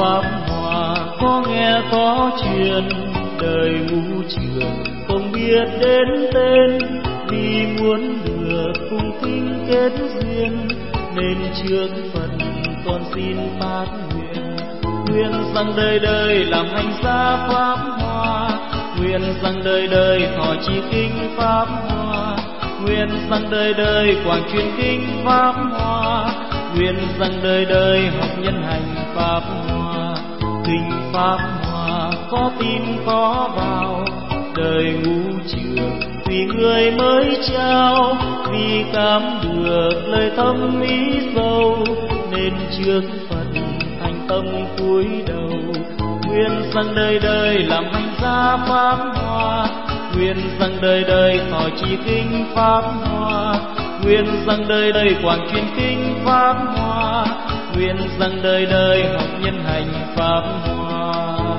pháp hòa, có nghe có truyền đời ngũ trường, không biết đến tên vì muốn được cùng kinh kết duyên, nên trước phần con xin phát nguyện. Nguyện rằng đời đời làm hành gia pháp hòa, nguyện rằng đời đời thọ trì kinh pháp hòa, nguyện rằng đời đời quảng truyền kinh pháp hòa, nguyện rằng đời đời học nhân hành pháp hòa. Kinh pháp hòa có tin có vào, đời ngũ trường vì người mới trao, vì cảm được lời thâm ý sâu, nên trước phần thành tâm cúi đầu. Nguyện rằng đời đời làm hành gia pháp hòa, nguyện rằng đời đời thọ trì kinh pháp hòa, nguyện rằng đời đời quảng truyền kinh pháp hòa, nguyện rằng đời đời học nhân hành pháp hòa.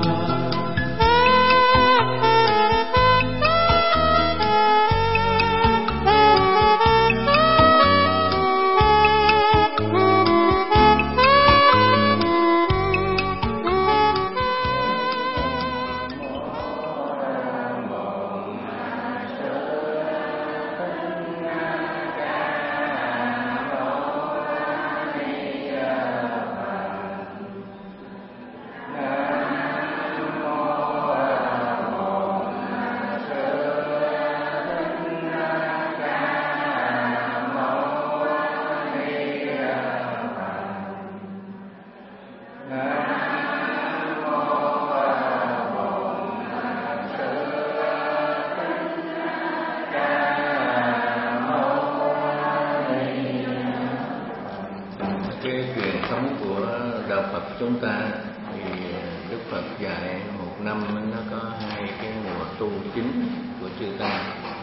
Chúng ta thì Đức Phật dạy một năm nó có hai cái mùa tu chính của chư tăng.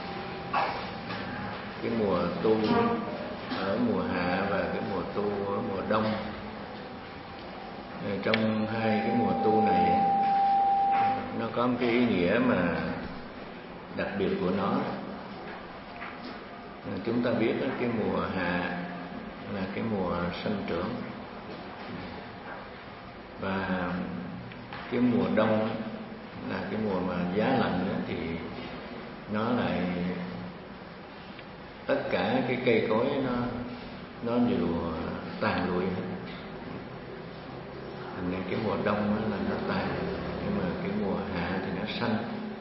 Cái mùa tu ở mùa hạ và cái mùa tu ở mùa đông. Trong hai cái mùa tu này nó có một cái ý nghĩa mà đặc biệt của nó. Chúng ta biết cái mùa hạ là cái mùa sanh trưởng, và cái mùa đông là cái mùa mà giá lạnh đó, thì nó lại tất cả cái cây cối nó đều tàn lụi. Thành nên cái mùa đông là nó tàn, nhưng mà cái mùa hạ thì nó xanh.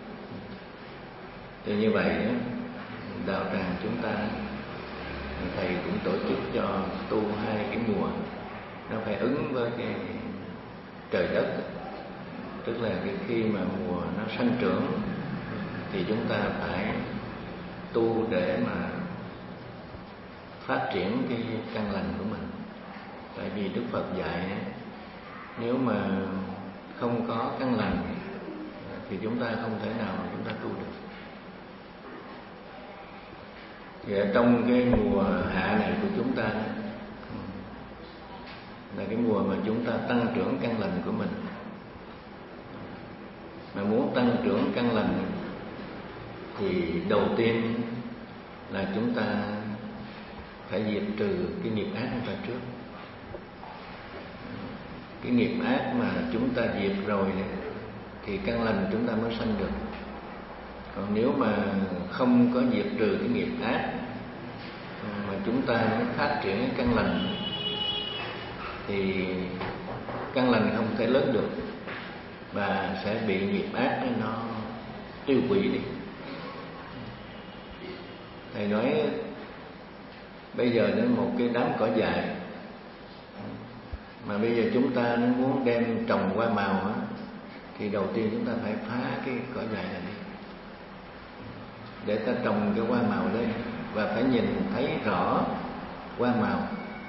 Thì như vậy đó, đạo tràng chúng ta, thầy cũng tổ chức cho tu hai cái mùa, nó phải ứng với cái trời đất. Tức là cái khi mà mùa nó sanh trưởng thì chúng ta phải tu để mà phát triển cái căn lành của mình. Tại vì Đức Phật dạy nếu mà không có căn lành thì chúng ta không thể nào chúng ta tu được. Thì ở trong cái mùa hạ này của chúng ta là cái mùa mà chúng ta tăng trưởng căn lành của mình. Mà muốn tăng trưởng căn lành thì đầu tiên là chúng ta phải diệt trừ cái nghiệp ác ở trước. Cái nghiệp ác mà chúng ta diệt rồi thì căn lành chúng ta mới sanh được. Còn nếu mà không có diệt trừ cái nghiệp ác mà chúng ta mới phát triển cái căn lành thì căn lành không thể lớn được, và sẽ bị nghiệp ác nó tiêu hủy đi. Thầy nói bây giờ đến một cái đám cỏ dại mà bây giờ chúng ta nếu muốn đem trồng hoa màu á, thì đầu tiên chúng ta phải phá cái cỏ dại này đi để ta trồng cái hoa màu lên, và phải nhìn thấy rõ hoa màu.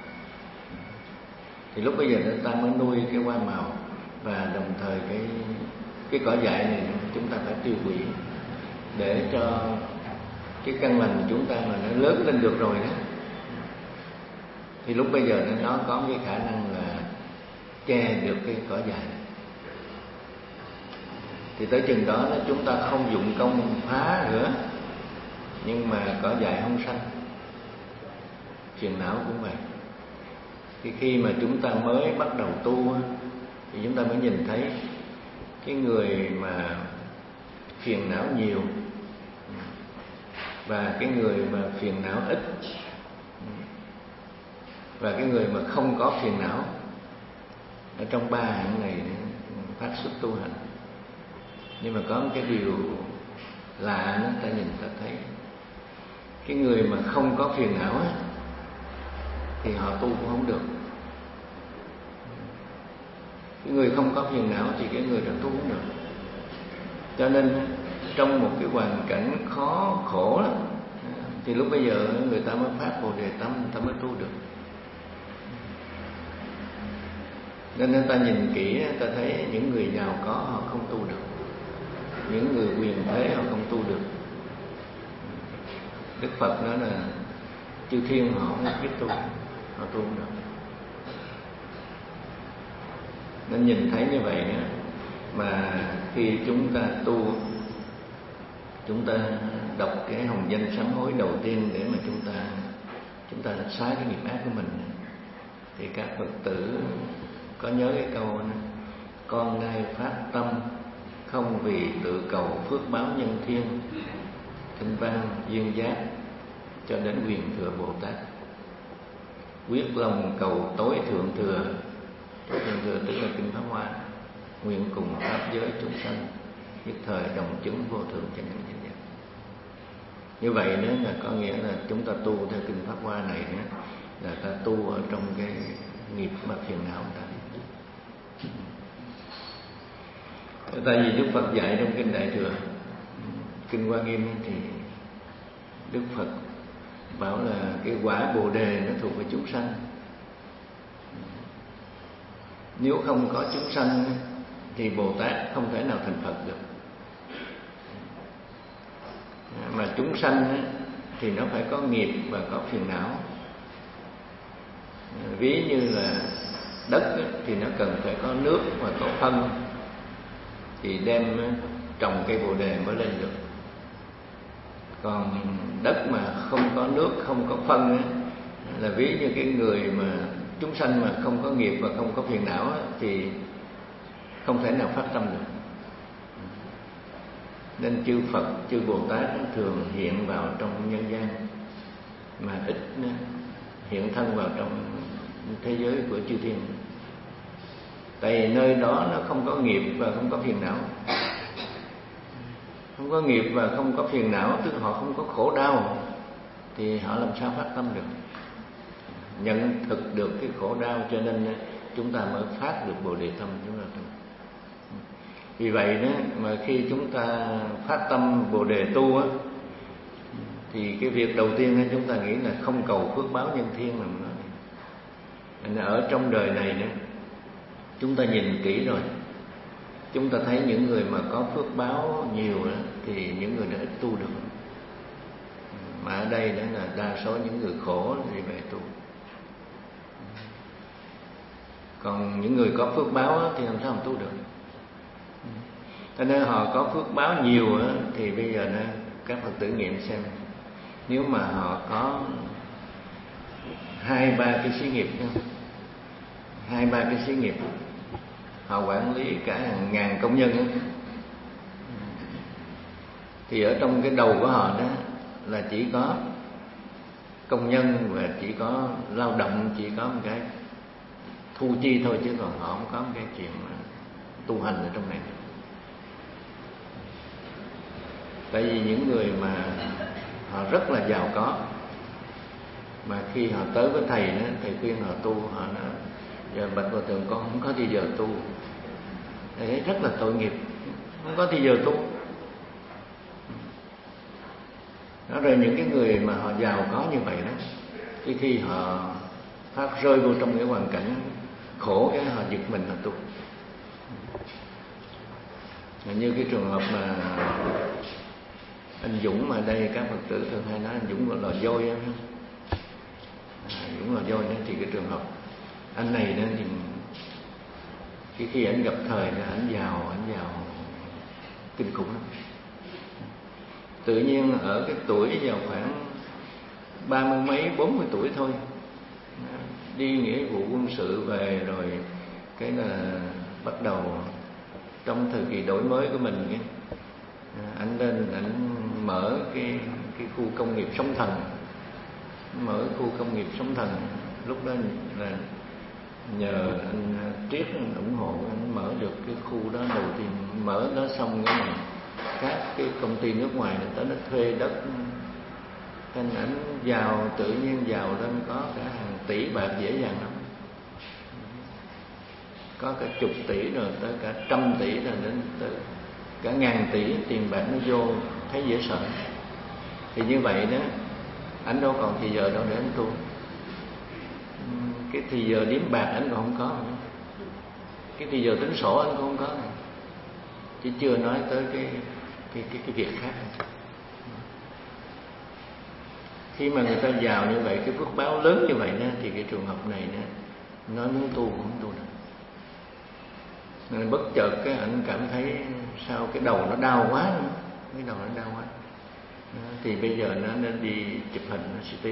Thì lúc bây giờ ta mới nuôi cái hoa màu, và đồng thời cái cỏ dại này chúng ta phải tiêu hủy để cho cái căn lành của chúng ta mà nó lớn lên được rồi đó, thì lúc bây giờ nó có cái khả năng là che được cái cỏ dại. Thì tới chừng đó chúng ta không dụng công phá nữa, nhưng mà cỏ dại không sanh. Phiền não cũng vậy. Thì khi mà chúng ta mới bắt đầu tu thì chúng ta mới nhìn thấy cái người mà phiền não nhiều và cái người mà phiền não ít, và cái người mà không có phiền não. Ở trong ba hạng này phát xuất tu hành. Nhưng mà có một cái điều lạ nữa, ta nhìn ta thấy cái người mà không có phiền não á, thì họ tu cũng không được. Cái người không có phiền não thì cái người đó tu không được. Cho nên trong một cái hoàn cảnh khó khổ lắm, thì lúc bây giờ người ta mới phát Bồ Đề tâm, người ta mới tu được. Nên ta nhìn kỹ, ta thấy những người giàu có họ không tu được, những người quyền thế họ không tu được. Đức Phật nói là chư thiên họ không biết tu, họ tu không được. Nên nhìn thấy như vậy nữa, mà khi chúng ta tu, chúng ta đọc cái hồng danh sám hối đầu tiên để mà chúng ta xóa cái nghiệp ác của mình, thì các Phật tử có nhớ cái câu này: con nay phát tâm không vì tự cầu phước báo nhân thiên, kinh văn duyên giác cho đến quyền thừa Bồ Tát, quyết lòng cầu tối thượng thừa. Tối thượng thừa tức là kinh Pháp Hoa, nguyện cùng pháp giới chúng sanh nhất thời đồng chứng vô thượng chánh đẳng chánh giác. Như vậy nữa là có nghĩa là chúng ta tu theo kinh Pháp Hoa này nữa, là ta tu ở trong cái nghiệp mà phiền não ta. Tại vì Đức Phật dạy trong kinh Đại Thừa, kinh Hoa Nghiêm, thì Đức Phật bảo là cái quả Bồ Đề nó thuộc về chúng sanh. Nếu không có chúng sanh thì Bồ Tát không thể nào thành Phật được. Mà chúng sanh thì nó phải có nghiệp và có phiền não. Ví như là đất thì nó cần phải có nước và có phân, thì đem trồng cây Bồ Đề mới lên được. Còn đất mà không có nước, không có phân là ví như cái người mà chúng sanh mà không có nghiệp và không có phiền não thì không thể nào phát tâm được. Nên chư Phật, chư Bồ Tát thường hiện vào trong nhân gian, mà ít hiện thân vào trong thế giới của chư thiên. Tại vì nơi đó nó không có nghiệp và không có phiền não. Không có nghiệp và không có phiền não, tức họ không có khổ đau, thì họ làm sao phát tâm được, nhận thực được cái khổ đau. Cho nên chúng ta mới phát được Bồ Đề tâm chúng ta. Vì vậy đó, mà khi chúng ta phát tâm Bồ Đề tu á, thì cái việc đầu tiên chúng ta nghĩ là không cầu phước báo nhân thiên mà nói. Ở trong đời này đó, chúng ta nhìn kỹ rồi, chúng ta thấy những người mà có phước báo nhiều đó, thì những người đó ít tu được. Mà ở đây đó là đa số những người khổ thì về tu. Còn những người có phước báo đó, thì làm sao mà tu được. Cho nên họ có phước báo nhiều đó, thì bây giờ đó, các Phật tử nghiệm xem, nếu mà họ có 2-3 cái xí nghiệp, 2-3 cái xí nghiệp, họ quản lý cả hàng ngàn công nhân đó, thì ở trong cái đầu của họ đó là chỉ có công nhân và chỉ có lao động, chỉ có một cái thu chi thôi, chứ còn họ không có một cái chuyện tu hành ở trong này. Tại vì những người mà họ rất là giàu có, mà khi họ tới với thầy đó, thầy khuyên họ tu, họ nói: giờ bạch Hòa Thượng, con không có thì giờ tu. Thầy thấy rất là tội nghiệp, không có thì giờ tu. Đó, rồi những cái người mà họ giàu có như vậy đó, khi họ phát rơi vô trong cái hoàn cảnh khổ, cái họ giật mình họ tu. Như cái trường hợp mà anh Dũng mà đây các Phật tử thường hay nói anh Dũng gọi là dôi em. Dũng là dôi đó, thì cái trường hợp anh này đó thì khi anh gặp thời là anh giàu kinh khủng lắm. Tự nhiên ở cái tuổi vào khoảng 30 mấy 40 tuổi thôi, đi nghĩa vụ quân sự về rồi cái là bắt đầu trong thời kỳ đổi mới của mình, anh lên anh mở cái khu công nghiệp Sóng Thần, mở khu công nghiệp Sóng Thần. Lúc đó là nhờ anh Triết ủng hộ, anh mở được cái khu đó đầu tiên. Mở đó xong cái này các cái công ty nước ngoài người ta nó thuê đất, thành ảnh giàu, tự nhiên giàu lên, có cả hàng tỷ bạc dễ dàng lắm, có cả chục tỷ rồi tới cả trăm tỷ, rồi đến tới cả ngàn tỷ tiền bạc nó vô, thấy dễ sợ. Thì như vậy đó, anh đâu còn thì giờ đâu để anh tu. Cái thì giờ điếm bạc anh còn không có nữa. Cái thì giờ tính sổ anh cũng không có nữa. Chứ chưa nói tới cái việc khác. Khi mà người ta giàu như vậy, cái phước báo lớn như vậy đó, thì cái trường hợp này đó, nói muốn tu cũng không tu được. Nên bất chợt cái anh cảm thấy sao cái đầu nó đau quá nữa. Cái đầu nó đau quá. Thì bây giờ nó nên đi chụp hình CT.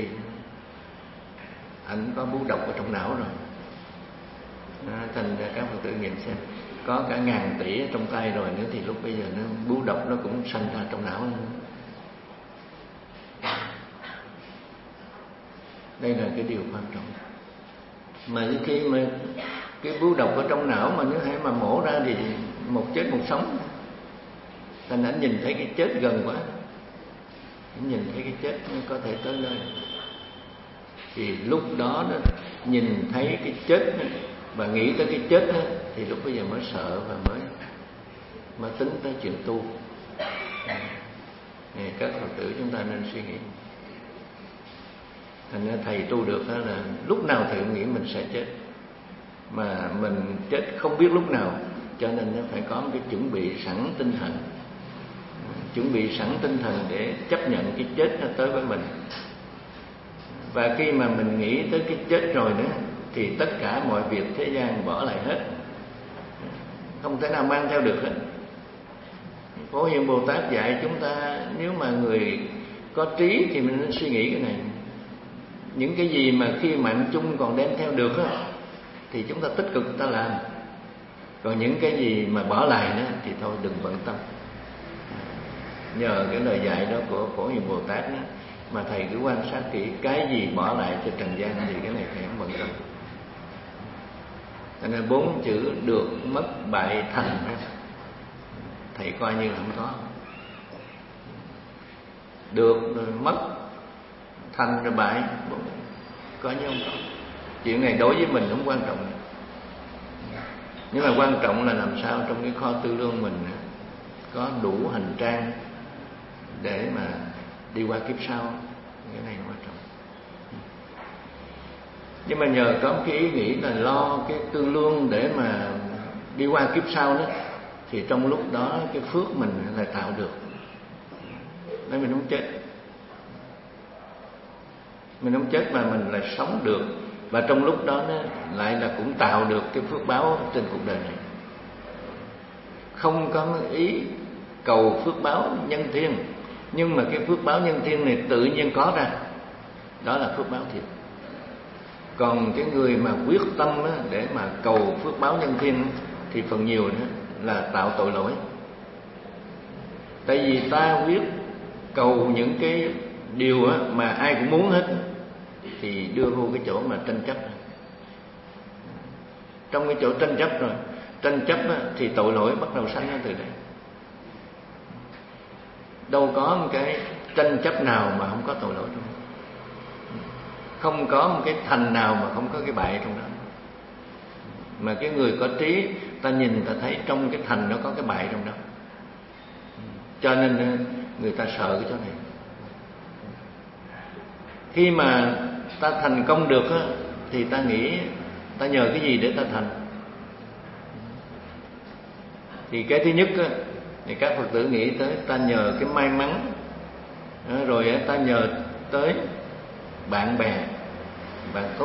Anh có bú độc ở trong não rồi. Thành ra các Phật tử nghiệm xem, có cả ngàn tỷ ở trong tay rồi nữa, thì lúc bây giờ nó bú độc nó cũng sanh ra trong não nữa. Đây là cái điều quan trọng. Mà khi mà cái bú độc ở trong não mà nếu hay mà mổ ra thì một chết một sống. Thành anh nhìn thấy cái chết gần quá, anh nhìn thấy cái chết có thể tới nơi. Thì lúc đó nhìn thấy cái chết và nghĩ tới cái chết thì lúc bây giờ mới sợ và mới tính tới chuyện tu. Này, các Phật tử chúng ta nên suy nghĩ. Thành ra thầy tu được đó là lúc nào thầy cũng nghĩ mình sẽ chết, mà mình chết không biết lúc nào, cho nên nó phải có một cái chuẩn bị sẵn tinh thần, chuẩn bị sẵn tinh thần để chấp nhận cái chết nó tới với mình. Và khi mà mình nghĩ tới cái chết rồi đó, thì tất cả mọi việc thế gian bỏ lại hết, không thể nào mang theo được hết. Phổ Hiền Bồ Tát dạy chúng ta, nếu mà người có trí thì mình nên suy nghĩ cái này. Những cái gì mà khi mạng chung còn đem theo được á, thì chúng ta tích cực ta làm. Còn những cái gì mà bỏ lại đó thì thôi đừng bận tâm. Nhờ cái lời dạy đó của Phổ Hiền Bồ Tát đó, mà thầy cứ quan sát kỹ, cái gì bỏ lại cho trần gian thì cái này thầy không bận tâm. Cho nên 4 chữ được, mất, bại, thành thầy coi như là không có. Được rồi mất, thành rồi bại, coi như không có. Chuyện này đối với mình không quan trọng, nhưng mà quan trọng là làm sao trong cái kho tư lương mình có đủ hành trang để mà đi qua kiếp sau. Cái này quan trọng. Nhưng mà nhờ có cái ý nghĩ là lo cái tư lương để mà đi qua kiếp sau đó, thì trong lúc đó cái phước mình lại tạo được, nên mình không chết. Mình không chết mà mình lại sống được. Và trong lúc đó nó lại là cũng tạo được cái phước báo trên cuộc đời này. Không có ý cầu phước báo nhân thiên, nhưng mà cái phước báo nhân thiên này tự nhiên có ra, đó là phước báo thiệt. Còn cái người mà quyết tâm để mà cầu phước báo nhân thiên thì phần nhiều nữa là tạo tội lỗi. Tại vì ta quyết cầu những cái điều mà ai cũng muốn hết, thì đưa vô cái chỗ mà tranh chấp. Trong cái chỗ tranh chấp rồi, tranh chấp thì tội lỗi bắt đầu sanh ra từ đây. Đâu có một cái tranh chấp nào mà không có tội lỗi trong đó. Không có một cái thành nào mà không có cái bại trong đó. Mà cái người có trí, ta nhìn ta thấy trong cái thành nó có cái bại trong đó. Cho nên người ta sợ cái chỗ này. Khi mà ta thành công được thì ta nghĩ ta nhờ cái gì để ta thành. Thì cái thứ nhất thì các Phật tử nghĩ tới ta nhờ cái may mắn, rồi ta nhờ tới bạn bè, bạn tốt.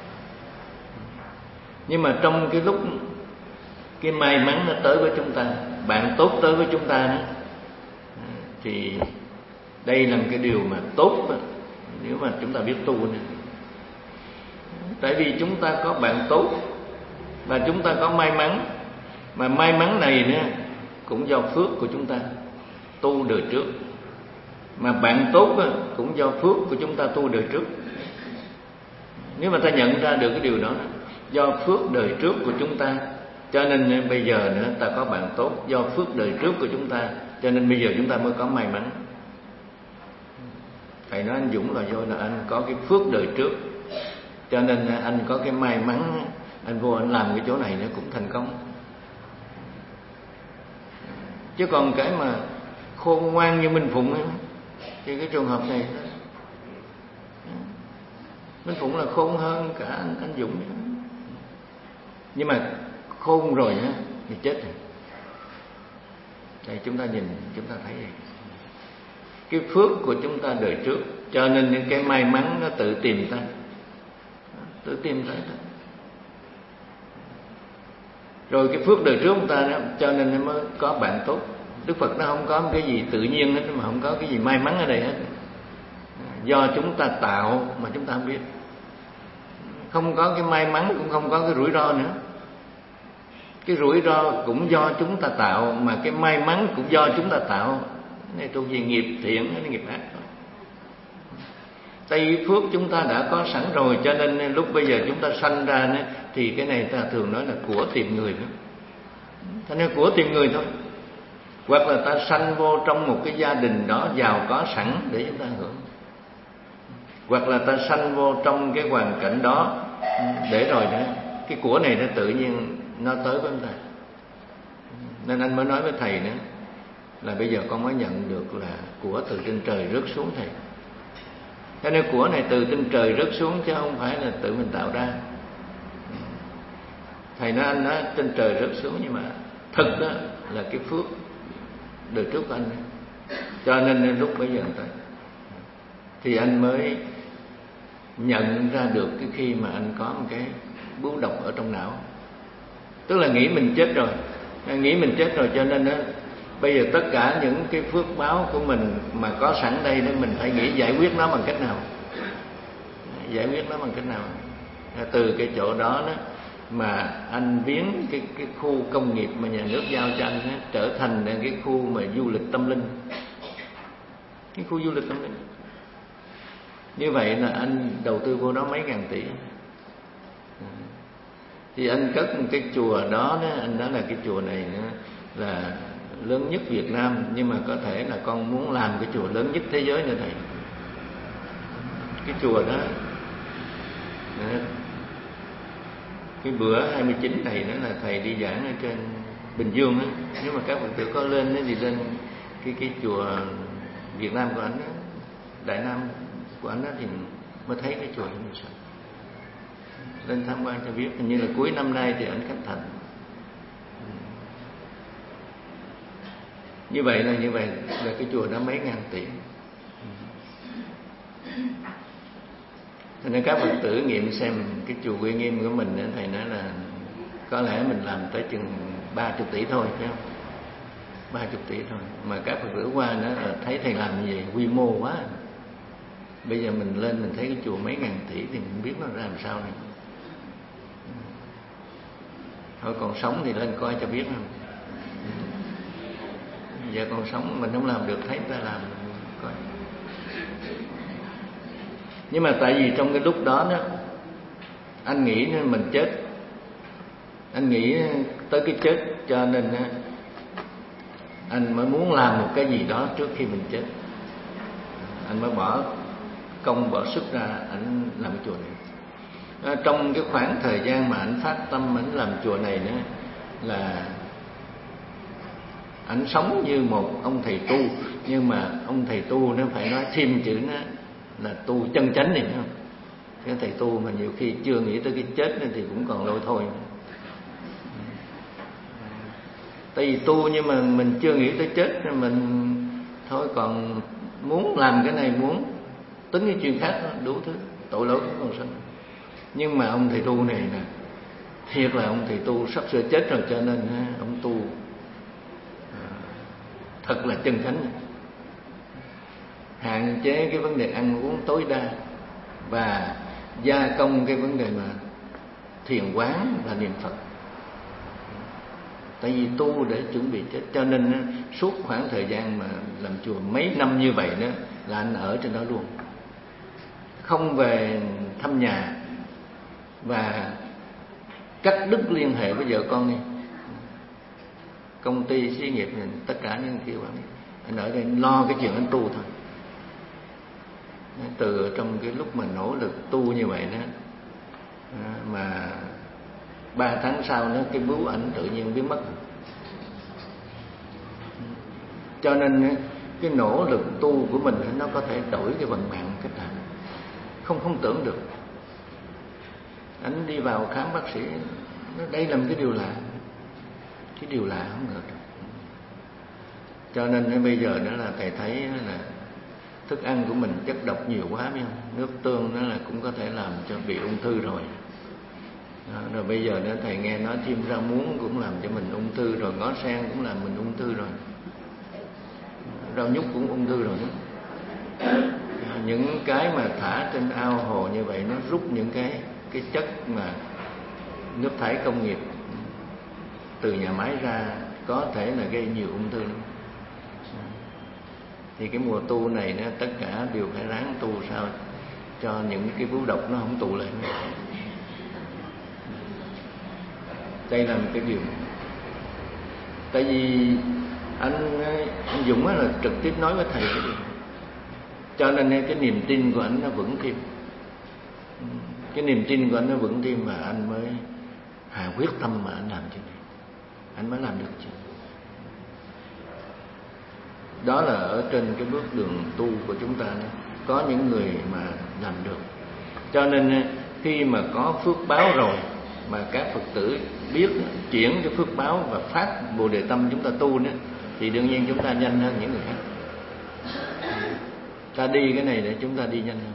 Nhưng mà trong cái lúc cái may mắn nó tới với chúng ta, bạn tốt tới với chúng ta đó, thì đây là một cái điều mà tốt đó, nếu mà chúng ta biết tu nữa. Tại vì chúng ta có bạn tốt và chúng ta có may mắn, Mà may mắn này nữa cũng do phước của chúng ta tu đời trước. Mà bạn tốt cũng do phước của chúng ta tu đời trước. Nếu mà ta nhận ra được cái điều đó, do phước đời trước của chúng ta, cho nên bây giờ nữa ta có bạn tốt. Do phước đời trước của chúng ta, cho nên bây giờ chúng ta mới có may mắn. Thầy nói anh Dũng là do là anh có cái phước đời trước, cho nên anh có cái may mắn, anh vô anh làm cái chỗ này nó cũng thành công. Chứ còn cái mà khôn ngoan như Minh Phụng ấy, thì cái trường hợp này Minh Phụng là khôn hơn cả anh Dũng. Nhưng mà khôn rồi á thì chết rồi. Đây chúng ta nhìn, chúng ta thấy cái phước của chúng ta đời trước, cho nên những cái may mắn nó tự tìm ta, tự tìm tới ta. Rồi cái phước đời trước chúng ta đó, cho nên nó mới có bạn tốt. Đức Phật nó không có một cái gì tự nhiên hết, mà không có cái gì may mắn ở đây hết. Do chúng ta tạo mà chúng ta không biết. Không có cái may mắn cũng không có cái rủi ro nữa. Cái rủi ro cũng do chúng ta tạo, mà cái may mắn cũng do chúng ta tạo. Này thuộc về nghiệp thiện hay nghiệp ác. Tại vì phước chúng ta đã có sẵn rồi, cho nên lúc bây giờ chúng ta sanh ra thì cái này ta thường nói là của tìm người. Thành ra của tìm người thôi. Hoặc là ta sanh vô trong một cái gia đình đó giàu có sẵn để chúng ta hưởng. Hoặc là ta sanh vô trong cái hoàn cảnh đó để rồi đó, cái của này nó tự nhiên nó tới với ta. Nên anh mới nói với thầy nữa là bây giờ con mới nhận được là của từ trên trời rớt xuống thầy. Cho nên của này từ trên trời rớt xuống chứ không phải là tự mình tạo ra. Thầy nói anh nói trên trời rớt xuống, nhưng mà thực đó là cái phước đời trước của anh ấy. Cho nên lúc bây giờ thì anh mới nhận ra được cái khi mà anh có một cái bướu độc ở trong não. Tức là nghĩ mình chết rồi, nghĩ mình chết rồi, cho nên đó, bây giờ tất cả những cái phước báo của mình mà có sẵn đây đó, mình phải nghĩ giải quyết nó bằng cách nào. Giải quyết nó bằng cách nào. Từ cái chỗ đó đó mà anh biến cái khu công nghiệp mà nhà nước giao cho anh đó, trở thành cái khu mà du lịch tâm linh. Cái khu du lịch tâm linh. Như vậy là anh đầu tư vô đó mấy ngàn tỷ. Thì anh cất một cái chùa đó, anh nói là cái chùa này là lớn nhất Việt Nam, nhưng mà có thể là con muốn làm cái chùa lớn nhất thế giới nữa thầy. Cái chùa đó, cái bữa 29 này nữa là thầy đi giảng ở trên Bình Dương á. Nếu mà các Phật tử có lên thì lên cái chùa Việt Nam của anh đó, Đại Nam của anh đó, thì mới thấy cái chùa như sao. Lên tham quan cho biết. Hình như là cuối năm nay thì anh khánh thành. Như vậy là cái chùa đó mấy ngàn tỷ. Cho nên các Phật tử nghiệm xem cái chùa Uy Nghiêm của mình, thầy nói là có lẽ mình làm tới chừng 30 tỷ thôi, phải không? 30 tỷ thôi. Mà các Phật tử qua đó là thấy thầy làm như vậy quy mô quá. Bây giờ mình lên mình thấy cái chùa mấy ngàn tỷ thì mình biết nó ra làm sao này. Thôi còn sống thì lên coi cho biết không. Giờ còn sống mình không làm được, thấy người ta làm coi. Nhưng mà tại vì trong cái lúc đó đó, anh nghĩ mình chết, anh nghĩ tới cái chết, cho nên anh mới muốn làm một cái gì đó trước khi mình chết. Anh mới bỏ công bỏ sức ra, anh làm chùa này. Trong cái khoảng thời gian mà anh phát tâm anh làm chùa này nữa, là anh sống như một ông thầy tu. Nhưng mà ông thầy tu nó phải nói thêm chữ nó là tu chân chánh này, không? Cái thầy tu mà nhiều khi chưa nghĩ tới cái chết thì cũng còn lôi thôi. Tại vì tu nhưng mà mình chưa nghĩ tới chết, mình thôi còn muốn làm cái này, muốn tính cái chuyện khác, đủ thứ tội lỗi cũng còn sanh. Nhưng mà ông thầy tu này nè, thiệt là ông thầy tu sắp sửa chết rồi, cho nên ông tu thật là chân chánh, hạn chế cái vấn đề ăn uống tối đa và gia công cái vấn đề mà thiền quán và niệm Phật. Tại vì tu để chuẩn bị chết, cho nên suốt khoảng thời gian mà làm chùa mấy năm như vậy đó là anh ở trên đó luôn, không về thăm nhà và cắt đứt liên hệ với vợ con đi, công ty xí nghiệp này, tất cả những kiểu anh ở đây lo cái chuyện anh tu thôi. Từ trong cái lúc mà nỗ lực tu như vậy đó, mà 3 tháng sau đó cái bướu ảnh tự nhiên biến mất. Cho nên cái nỗ lực tu của mình nó có thể đổi cái vận mạng cách nào không tưởng được. Anh đi vào khám bác sĩ, đây là một cái điều lạ, không ngờ được. Cho nên bây giờ đó là thầy thấy là thức ăn của mình chất độc nhiều quá, biết không? Nước tương nó là cũng có thể làm cho bị ung thư rồi. Rồi bây giờ nữa thầy nghe nói thêm rau muống cũng làm cho mình ung thư rồi, ngó sen cũng làm mình ung thư rồi, rau nhút cũng ung thư rồi đó. Những cái mà thả trên ao hồ như vậy nó rút những cái chất mà nước thải công nghiệp từ nhà máy ra, có thể là gây nhiều ung thư lắm. Thì cái mùa tu này nó tất cả đều phải ráng tu sao cho những cái bướu độc nó không tụ lại nữa. Đây là một cái điều. Tại vì anh Dũng là trực tiếp nói với thầy cái điều, cho nên cái niềm tin của anh nó vững thêm. Cái niềm tin của anh nó vững thêm và anh mới hà quyết tâm mà anh làm chuyện này, anh mới làm được chuyện. Đó là ở trên cái bước đường tu của chúng ta đó, có những người mà làm được. Cho nên khi mà có phước báo rồi mà các Phật tử biết chuyển cái phước báo và phát Bồ Đề tâm chúng ta tu nữa, thì đương nhiên chúng ta nhanh hơn những người khác. Ta đi cái này để chúng ta đi nhanh hơn.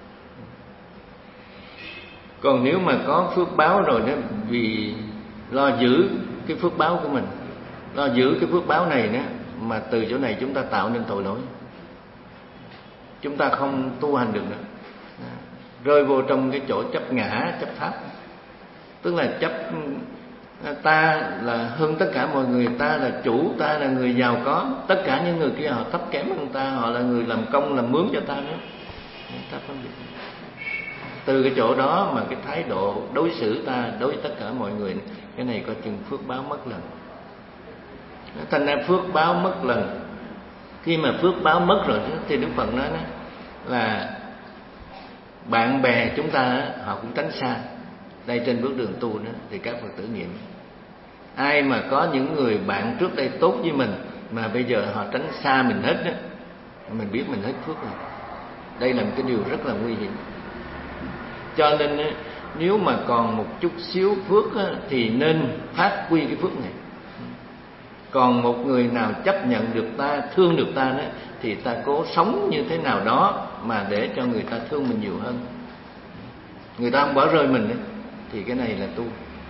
Còn nếu mà có phước báo rồi đó, vì lo giữ cái phước báo của mình, lo giữ cái phước báo này đó, mà từ chỗ này chúng ta tạo nên tội lỗi, chúng ta không tu hành được nữa, rơi vô trong cái chỗ chấp ngã, chấp pháp. Tức là chấp ta là hơn tất cả mọi người, ta là chủ, ta là người giàu có, tất cả những người kia họ thấp kém hơn ta, họ là người làm công làm mướn cho ta nữa. Ta phân biệt từ cái chỗ đó mà cái thái độ đối xử ta đối với tất cả mọi người, cái này coi chừng phước báo mất lần. Thành ra phước báo mất lần. Khi mà phước báo mất rồi thì Đức Phật nói là bạn bè chúng ta họ cũng tránh xa. Đây trên bước đường tu đó thì các Phật tử nghiệm, ai mà có những người bạn trước đây tốt với mình mà bây giờ họ tránh xa mình hết đó, mình biết mình hết phước rồi. Đây là một cái điều rất là nguy hiểm. Cho nên nếu mà còn một chút xíu phước thì nên phát huy cái phước này. Còn một người nào chấp nhận được ta, thương được ta đó, thì ta cố sống như thế nào đó mà để cho người ta thương mình nhiều hơn, người ta không bỏ rơi mình đó, thì cái này là tu.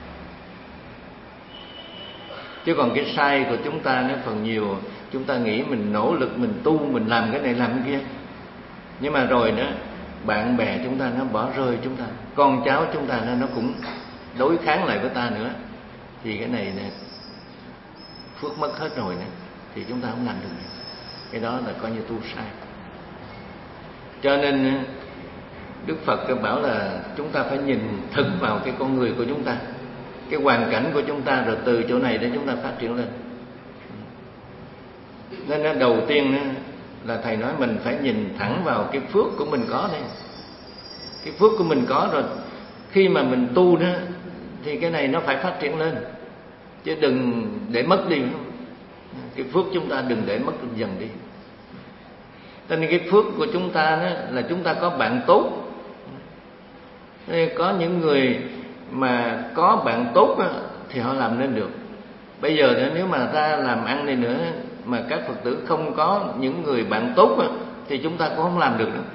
Chứ còn cái sai của chúng ta nó phần nhiều, chúng ta nghĩ mình nỗ lực, mình tu, mình làm cái này làm cái kia, nhưng mà rồi đó bạn bè chúng ta nó bỏ rơi chúng ta, con cháu chúng ta nó cũng đối kháng lại với ta nữa, thì cái này nè, phước mất hết rồi nè, thì chúng ta không làm được. Cái đó là coi như tu sai. Cho nên Đức Phật bảo là chúng ta phải nhìn thực vào cái con người của chúng ta, cái hoàn cảnh của chúng ta, rồi từ chỗ này để chúng ta phát triển lên. Nên đầu tiên là thầy nói mình phải nhìn thẳng vào cái phước của mình có đây. Cái phước của mình có rồi, khi mà mình tu đó thì cái này nó phải phát triển lên, chứ đừng để mất đi. Cái phước chúng ta đừng để mất dần đi. Cho nên cái phước của chúng ta đó là chúng ta có bạn tốt. Có những người mà có bạn tốt đó, thì họ làm nên được. Bây giờ nữa, nếu mà ta làm ăn này nữa mà các Phật tử không có những người bạn tốt đó, thì chúng ta cũng không làm được nữa.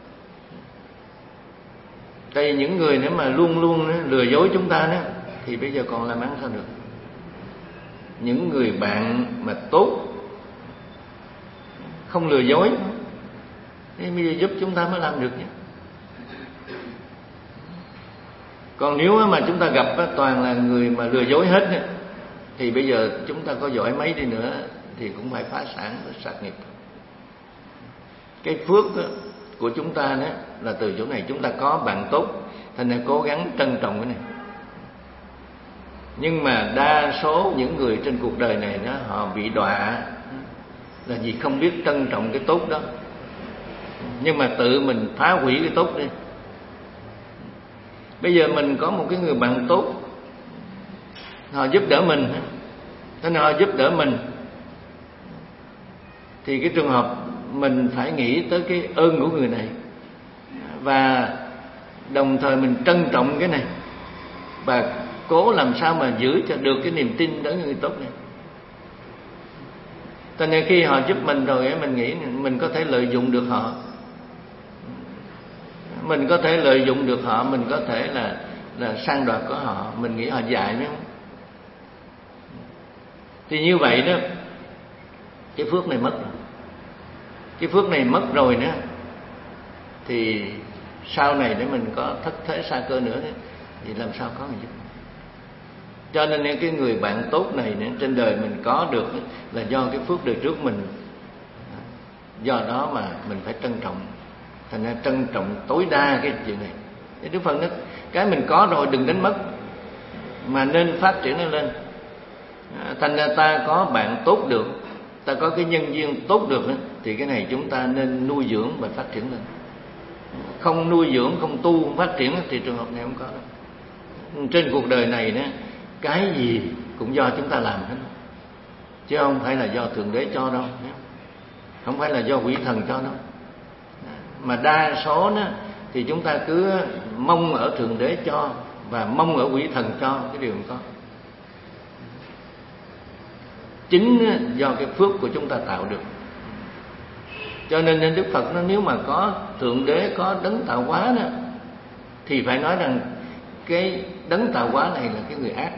Tại vì những người nữa mà luôn luôn lừa dối chúng ta đó, thì bây giờ còn làm ăn sao được. Những người bạn mà tốt, không lừa dối, thế mới giúp chúng ta mới làm được nhỉ. Còn nếu mà chúng ta gặp toàn là người mà lừa dối hết, thì bây giờ chúng ta có giỏi mấy đi nữa thì cũng phải phá sản, sạc nghiệp. Cái phước của chúng ta đó là từ chỗ này. Chúng ta có bạn tốt, thành ra cố gắng trân trọng cái này. Nhưng mà đa số những người trên cuộc đời này đó, họ bị đọa là vì không biết trân trọng cái tốt đó. Nhưng mà tự mình phá hủy cái tốt đi. Bây giờ mình có một cái người bạn tốt, họ giúp đỡ mình, thế nào họ giúp đỡ mình, thì cái trường hợp mình phải nghĩ tới cái ơn của người này, và đồng thời mình trân trọng cái này, và cố làm sao mà giữ cho được cái niềm tin đối với người tốt này. Cho nên khi họ giúp mình rồi, mình nghĩ mình có thể lợi dụng được họ, mình có thể lợi dụng được họ, mình có thể là sang đoạt của họ, mình nghĩ họ dại nữa. Thì như vậy đó, cái phước này mất rồi. Cái phước này mất rồi nữa, thì sau này để mình có thất thế xa cơ nữa đó, thì làm sao có người giúp. Cho nên cái người bạn tốt này trên đời mình có được là do cái phước đời trước mình. Do đó mà mình phải trân trọng. Thành ra trân trọng tối đa cái chuyện này. Thì Đức Phật nói, cái mình có rồi đừng đánh mất, mà nên phát triển nó lên. Thành ra ta có bạn tốt được, ta có cái nhân duyên tốt được, thì cái này chúng ta nên nuôi dưỡng và phát triển lên. Không nuôi dưỡng, không tu, không phát triển thì trường hợp này không có đâu. Trên cuộc đời này đó, cái gì cũng do chúng ta làm hết, chứ không phải là do Thượng Đế cho đâu, không phải là do quỷ thần cho đâu. Mà đa số đó thì chúng ta cứ mong ở Thượng Đế cho và mong ở quỷ thần cho, cái điều không có. Chính do cái phước của chúng ta tạo được. Cho nên Đức Phật nói, nếu mà có Thượng Đế, có đấng tạo hóa đó, thì phải nói rằng cái đấng tạo hóa này là cái người ác.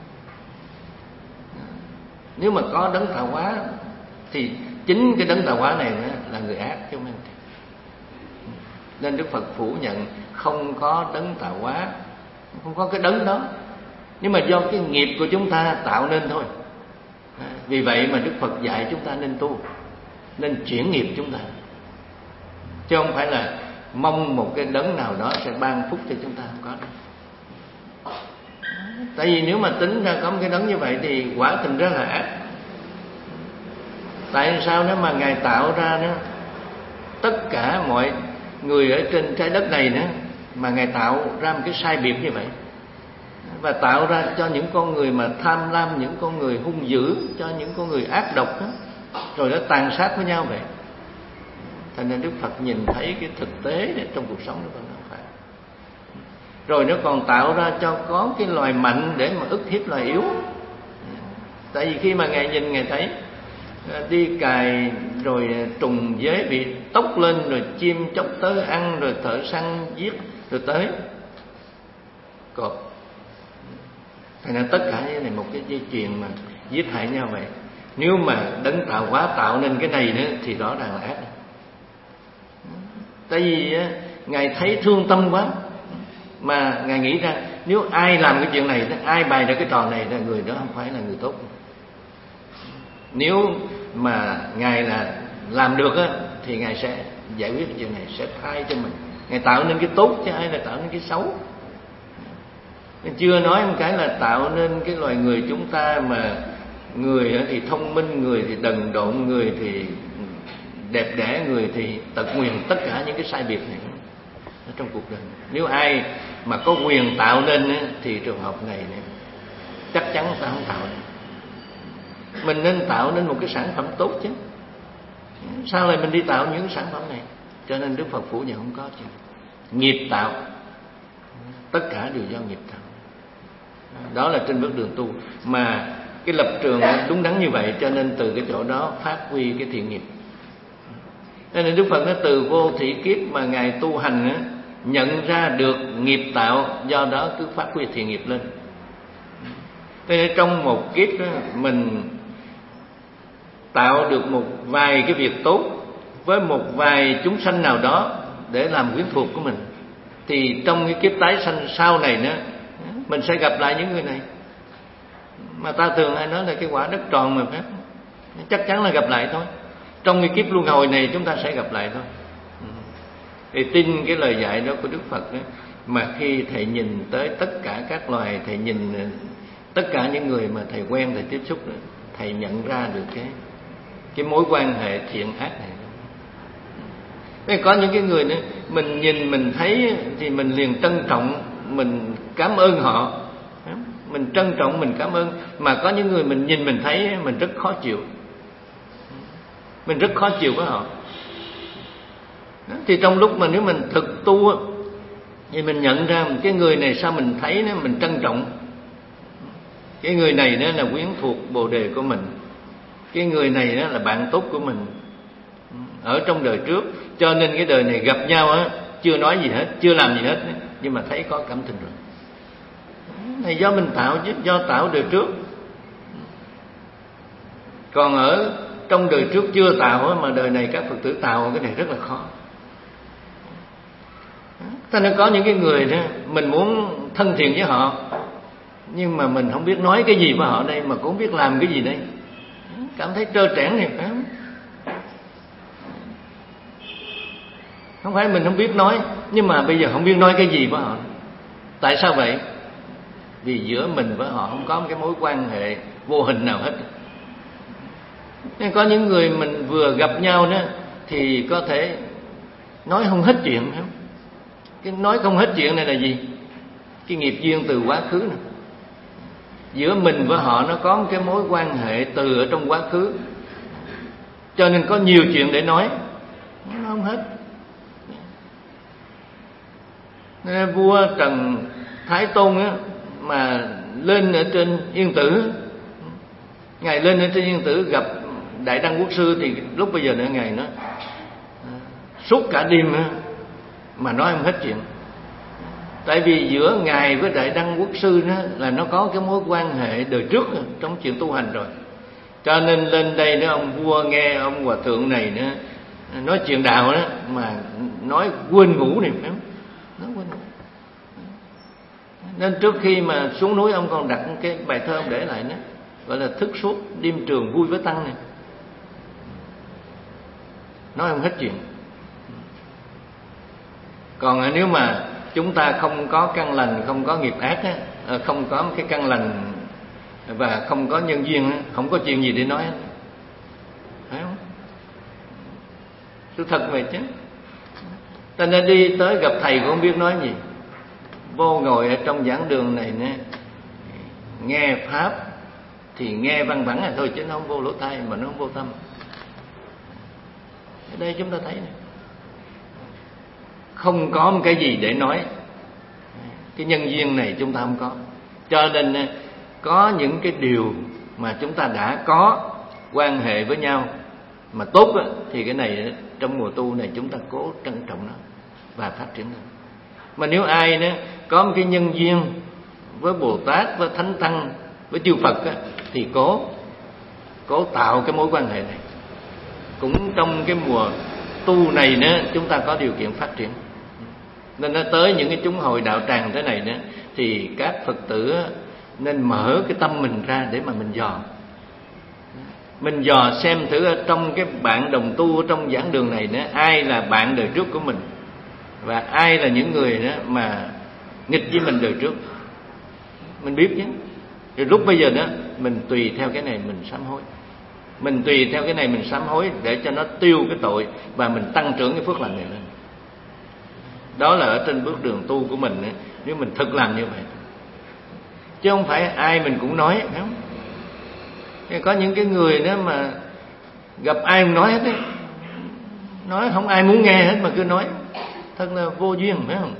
Nếu mà có đấng tạo hóa thì chính cái đấng tạo hóa này là người ác chứ không. Nên Đức Phật phủ nhận không có đấng tạo hóa, không có cái đấng đó, nhưng mà do cái nghiệp của chúng ta tạo nên thôi. Vì vậy mà Đức Phật dạy chúng ta nên tu, nên chuyển nghiệp chúng ta, chứ không phải là mong một cái đấng nào đó sẽ ban phúc cho chúng ta, không có đâu. Tại vì nếu mà tính ra có một cái đấng như vậy thì quả tình rất là ác. Tại sao nếu mà Ngài tạo ra đó, tất cả mọi người ở trên trái đất này nữa, mà Ngài tạo ra một cái sai biệt như vậy, và tạo ra cho những con người mà tham lam, những con người hung dữ, cho những con người ác độc đó, rồi nó tàn sát với nhau vậy. Thành nên Đức Phật nhìn thấy cái thực tế này trong cuộc sống nó còn không phải. Rồi nó còn tạo ra cho có cái loài mạnh để mà ức hiếp loài yếu. Tại vì khi mà Ngài nhìn, Ngài thấy đi cài rồi trùng dế bị tốc lên, rồi chim chóc tới ăn, rồi thợ săn giết rồi tới cọp. Thành ra tất cả cái này một cái dây chuyền mà giết hại nhau vậy. Nếu mà đấng tạo hóa tạo nên cái này nữa thì rõ ràng là ác. Tại vì Ngài thấy thương tâm quá, mà Ngài nghĩ ra nếu ai làm cái chuyện này, ai bày ra cái trò này, là người đó không phải là người tốt. Nếu mà Ngài là làm được á, thì Ngài sẽ giải quyết cái chuyện này, sẽ thay cho mình. Ngài tạo nên cái tốt chứ ai là tạo nên cái xấu. Chưa nói một cái là tạo nên cái loài người chúng ta, mà người thì thông minh, người thì đần độn, người thì đẹp đẽ, người thì tật nguyền, tất cả những cái sai biệt này ở trong cuộc đời. Nếu ai mà có quyền tạo nên thì trường hợp này chắc chắn ta không tạo được. Mình nên tạo nên một cái sản phẩm tốt chứ, sao lại mình đi tạo những sản phẩm này? Cho nên Đức Phật phủ nhận không có chứ. Nghiệp tạo, tất cả đều do nghiệp tạo. Đó là trên bước đường tu. Mà cái lập trường đúng đắn như vậy, cho nên từ cái chỗ đó phát huy cái thiện nghiệp. Nên Đức Phật nói từ vô thị kiếp mà Ngài tu hành á, nhận ra được nghiệp tạo, do đó cứ phát huy thiện nghiệp lên. Thế nên trong một kiếp đó, mình tạo được một vài cái việc tốt với một vài chúng sanh nào đó để làm quyến thuộc của mình, thì trong cái kiếp tái sanh sau này nữa, mình sẽ gặp lại những người này. Mà ta thường hay nói là cái quả đất tròn mà, phải không? Chắc chắn là gặp lại thôi. Trong cái kiếp luân hồi này chúng ta sẽ gặp lại thôi. Thì tin cái lời dạy đó của Đức Phật đó, mà khi thầy nhìn tới tất cả các loài, thầy nhìn tất cả những người mà thầy quen, thầy tiếp xúc đó, thầy nhận ra được cái mối quan hệ thiện ác này. Có những cái người nữa, mình nhìn mình thấy thì mình liền trân trọng, mình cảm ơn họ, mình trân trọng, mình cảm ơn. Mà có những người mình nhìn mình thấy mình rất khó chịu, mình rất khó chịu với họ. Thì trong lúc mà nếu mình thực tu thì mình nhận ra cái người này sao mình thấy nó mình trân trọng, cái người này đó là quyến thuộc bồ đề của mình, cái người này đó là bạn tốt của mình ở trong đời trước, cho nên cái đời này gặp nhau á, chưa nói gì hết, chưa làm gì hết, nhưng mà thấy có cảm tình rồi. Này do mình tạo chứ, do tạo đời trước. Còn ở trong đời trước chưa tạo á, mà đời này các Phật tử tạo, cái này rất là khó. Cho nên có những cái người đó mình muốn thân thiện với họ, nhưng mà mình không biết nói cái gì với họ đây, mà cũng không biết làm cái gì đây, cảm thấy trơ trẽn này, phải không? Không phải mình không biết nói, nhưng mà bây giờ không biết nói cái gì với họ. Tại sao vậy? Vì giữa mình với họ không có một cái mối quan hệ vô hình nào hết. Nên có những người mình vừa gặp nhau đó thì có thể nói không hết chuyện, phải không? Cái nói không hết chuyện này là gì? Cái nghiệp duyên từ quá khứ này. Giữa mình với họ nó có một cái mối quan hệ từ ở trong quá khứ, cho nên có nhiều chuyện để nói, nó không hết. Nên vua Trần Thái Tôn á, mà lên ở trên Yên Tử, ngài lên ở trên Yên Tử gặp Đại Đăng Quốc Sư, thì lúc bây giờ nữa ngài nói suốt cả đêm á, mà nói không hết chuyện. Tại vì giữa ngài với Đại Đăng Quốc Sư đó là nó có cái mối quan hệ đời trước trong chuyện tu hành rồi, cho nên lên đây đó ông vua nghe ông hòa thượng này nữa nói chuyện đạo đó mà nói quên ngủ này, phải không? Nói quên ngủ. Nên trước khi mà xuống núi ông còn đặt cái bài thơ ông để lại đó, gọi là thức suốt đêm trường vui với tăng này. Nói không hết chuyện. Còn nếu mà chúng ta không có căn lành, không có nghiệp ác á, không có cái căn lành và không có nhân duyên á, không có chuyện gì để nói hết, phải không? Sự thật vậy chứ. Ta nên đi tới gặp thầy cũng không biết nói gì, vô ngồi ở trong giảng đường này nè, nghe pháp thì nghe văn vẳng thôi, chứ nó không vô lỗ tai, mà nó không vô tâm. Ở đây chúng ta thấy này, không có một cái gì để nói. Cái nhân duyên này chúng ta không có, cho nên có những cái điều mà chúng ta đã có quan hệ với nhau mà tốt á, thì cái này trong mùa tu này chúng ta cố trân trọng nó và phát triển nó. Mà nếu ai đó có một cái nhân duyên với Bồ Tát, với Thánh Tăng, với chư Phật á, thì cố tạo cái mối quan hệ này. Cũng trong cái mùa tu này nữa chúng ta có điều kiện phát triển. Nên nó tới những cái chúng hội đạo tràng thế này nữa, thì các Phật tử nên mở cái tâm mình ra để mà mình dò. Mình dò xem thử ở trong cái bạn đồng tu ở trong giảng đường này nữa, ai là bạn đời trước của mình, và ai là những người đó mà nghịch với mình đời trước. Mình biết chứ. Rồi lúc bây giờ đó mình tùy theo cái này mình sám hối. Mình tùy theo cái này mình sám hối để cho nó tiêu cái tội và mình tăng trưởng cái phước lành này lên. Đó là ở trên bước đường tu của mình, nếu mình thực làm như vậy. Chứ không phải ai mình cũng nói, phải không? Có những cái người đó mà gặp ai cũng nói hết ấy. Nói không ai muốn nghe hết mà cứ nói, thật là vô duyên, phải không?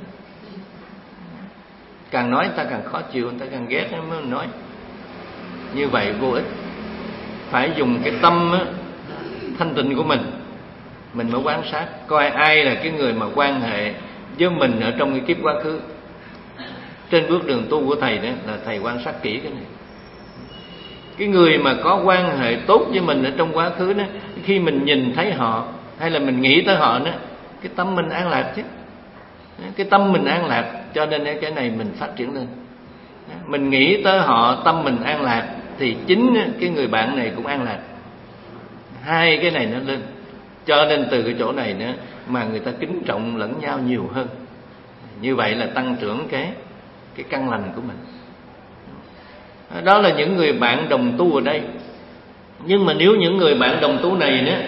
Càng nói ta càng khó chịu, người ta càng ghét mới nói. Như vậy vô ích. Phải dùng cái tâm thanh tịnh của mình mới quan sát, coi ai là cái người mà quan hệ với mình ở trong cái kiếp quá khứ. Trên bước đường tu của thầy đó là thầy quan sát kỹ cái này. Cái người mà có quan hệ tốt với mình ở trong quá khứ đó, khi mình nhìn thấy họ hay là mình nghĩ tới họ đó, cái tâm mình an lạc chứ. Cái tâm mình an lạc, cho nên cái này mình phát triển lên. Mình nghĩ tới họ, tâm mình an lạc thì chính cái người bạn này cũng an lạc. Hai cái này nó lên, cho nên từ cái chỗ này nữa mà người ta kính trọng lẫn nhau nhiều hơn. Như vậy là tăng trưởng cái căn lành của mình. Đó là những người bạn đồng tu ở đây. Nhưng mà nếu những người bạn đồng tu này nữa